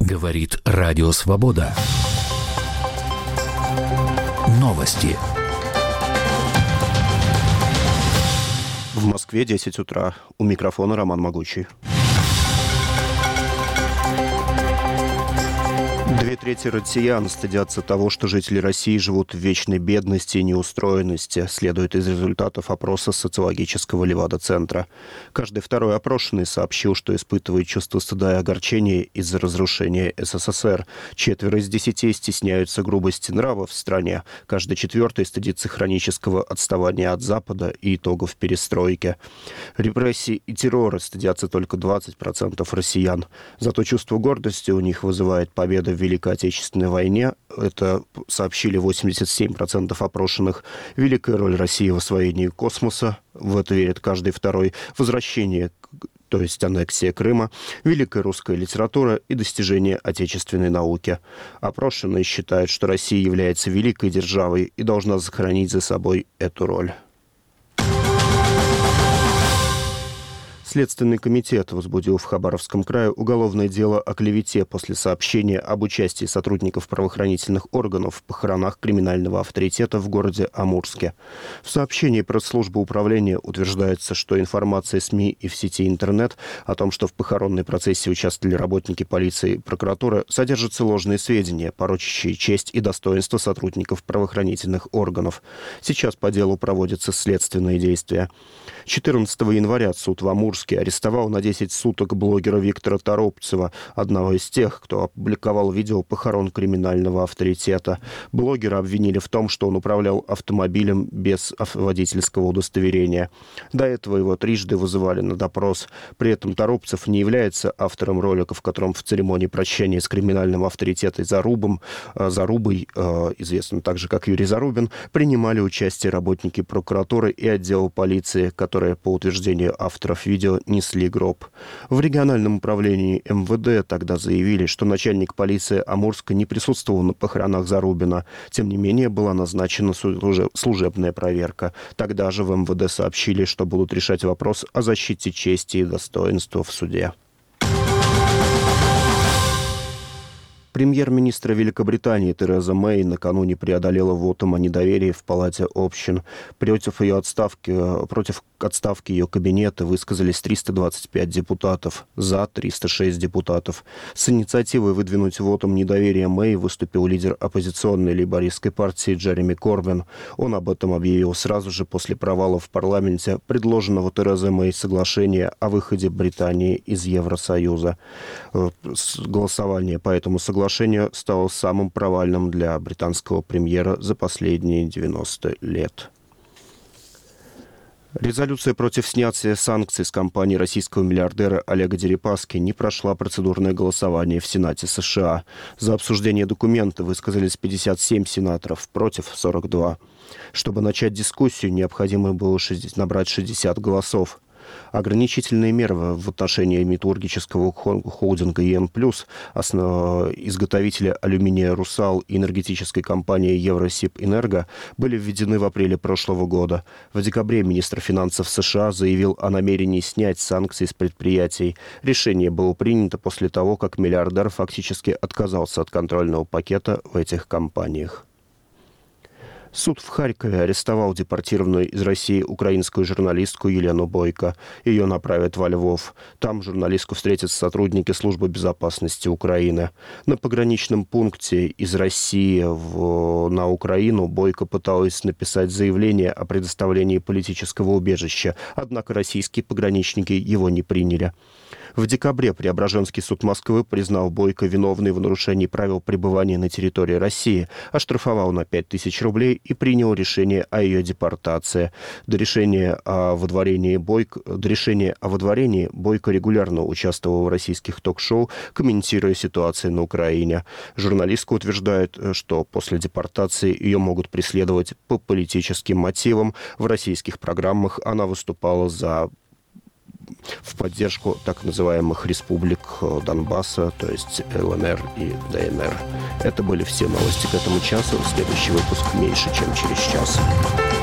Говорит Радио Свобода. Новости. В Москве 10 утра. У микрофона Роман Могучий. 2/3 россиян стыдятся того, что жители России живут в вечной бедности и неустроенности, следует из результатов опроса социологического Левада-центра. Каждый второй опрошенный сообщил, что испытывает чувство стыда и огорчения из-за разрушения СССР. 4 из 10 стесняются грубости нравов в стране. Каждый 4 стыдится хронического отставания от Запада и итогов перестройки. Репрессий и террора стыдятся только 20% россиян. Зато чувство гордости у них вызывает победа в Великой Отечественной войне. Это сообщили 87% опрошенных. Великая роль России в освоении космоса. В это верит каждый второй. Возвращение, то есть аннексия Крыма, великая русская литература и достижения отечественной науки. Опрошенные считают, что Россия является великой державой и должна сохранить за собой эту роль. Следственный комитет возбудил в Хабаровском крае уголовное дело о клевете после сообщения об участии сотрудников правоохранительных органов в похоронах криминального авторитета в городе Амурске. В сообщении пресс-службы управления утверждается, что информация СМИ и в сети интернет о том, что в похоронной процессе участвовали работники полиции и прокуратуры, содержатся ложные сведения, порочащие честь и достоинство сотрудников правоохранительных органов. Сейчас по делу проводятся следственные действия. 14 января суд в Амурске арестовал на 10 суток блогера Виктора Торопцева, одного из тех, кто опубликовал видео похорон криминального авторитета. Блогера обвинили в том, что он управлял автомобилем без водительского удостоверения. До этого его трижды вызывали на допрос. При этом Торопцев не является автором ролика, в котором в церемонии прощания с криминальным авторитетом Зарубой, известным также как Юрий Зарубин, принимали участие работники прокуратуры и отдела полиции, которые, по утверждению авторов видео, несли гроб. В региональном управлении МВД тогда заявили, что начальник полиции Амурска не присутствовал на похоронах Зарубина. Тем не менее, была назначена служебная проверка. Тогда же в МВД сообщили, что будут решать вопрос о защите чести и достоинства в суде. Премьер-министр Великобритании Тереза Мэй накануне преодолела вотум о недоверии в Палате общин. Против отставки ее кабинета высказались 325 депутатов, за 306 депутатов. С инициативой выдвинуть вотум недоверия Мэй выступил лидер оппозиционной лейбористской партии Джереми Корбин. Он об этом объявил сразу же после провала в парламенте предложенного Терезой Мэй соглашения о выходе Британии из Евросоюза. Голосование по этому соглашению стало самым провальным для британского премьера за последние 90 лет. Резолюция против снятия санкций с компании российского миллиардера Олега Дерипаски не прошла процедурное голосование в Сенате США. За обсуждение документа высказались 57 сенаторов, против 42. Чтобы начать дискуссию, необходимо было набрать 60 голосов. Ограничительные меры в отношении металлургического холдинга ЕН+, изготовителя алюминия «Русал» и энергетической компании «Евросибэнерго» были введены в апреле прошлого года. В декабре министр финансов США заявил о намерении снять санкции с предприятий. Решение было принято после того, как миллиардер фактически отказался от контрольного пакета в этих компаниях. Суд в Харькове арестовал депортированную из России украинскую журналистку Елену Бойко. Ее направят во Львов. Там журналистку встретят сотрудники Службы безопасности Украины. На пограничном пункте из России на Украину Бойко пыталась написать заявление о предоставлении политического убежища, однако российские пограничники его не приняли. В декабре Преображенский суд Москвы признал Бойко виновной в нарушении правил пребывания на территории России, оштрафовал на 5000 рублей и принял решение о ее депортации. До решения о выдворении Бойко регулярно участвовал в российских ток-шоу, комментируя ситуацию на Украине. Журналистка утверждает, что после депортации ее могут преследовать по политическим мотивам. В российских программах она выступала в поддержку так называемых республик Донбасса, то есть ЛНР и ДНР. Это были все новости к этому часу. Следующий выпуск меньше, чем через час.